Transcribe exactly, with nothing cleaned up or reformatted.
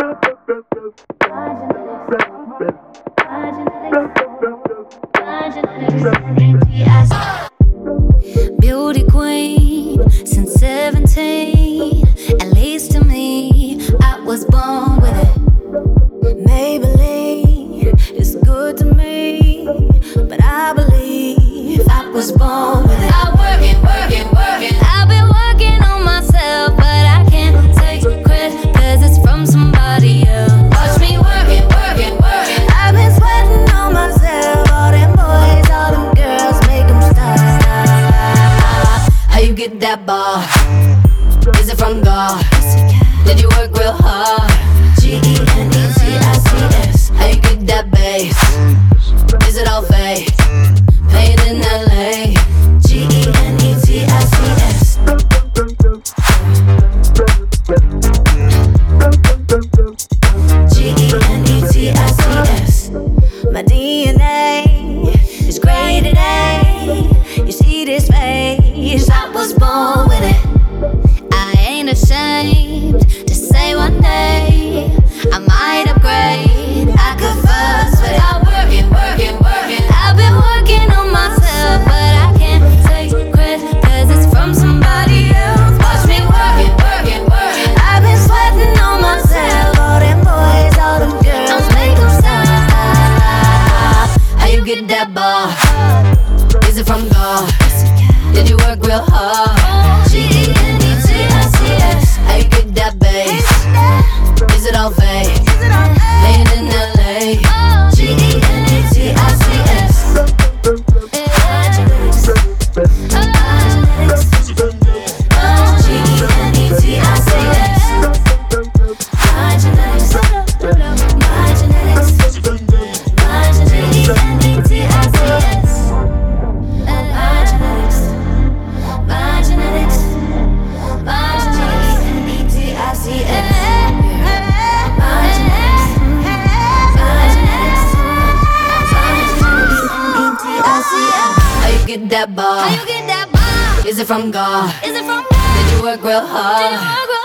Beauty queen since seventeen. At least to me, I was born with it. Maybelline is good to me, but I believe I was born with it. I work it, work it, work it. I've been working on myself, but I can't take credit, cause it's from somebody else. Watch me work it, work it, work it. I've been sweating on myself. All them boys, all them girls, make them stop. How you get that bar? Is it from God? Did you work real hard? G E N E T I C S. How you get that bass? Is it all fake? Paid in L A. G E N E T I C S. G E N E T I C S. My D N A is graded A. You see this face, I was born with it. I ain't ashamed to say one day I might upgrade, I could fuss, but I work it, work it, work it. I've been working on myself, but I can't take credit, cause it's from somebody else. Watch me work it, work it, work it. I've been sweating on myself. All them boys, all them girls, make them stop. How you get that bar? Is it from God? Did you work real hard? G E N E T I C S. How you get that bass? Is it all fake? Paid in L A. G E N E T I C S. G E N E T I C S. My genetics, my genetics, my genetics, G E N E T I C S. My genetics, my genetics, my G E N E T I C S. My genetics, my genetics, my G E N E T I C S. How you get that bar? How you get that bar? Is it from God? Is it from God? Did you work real hard? Did you work real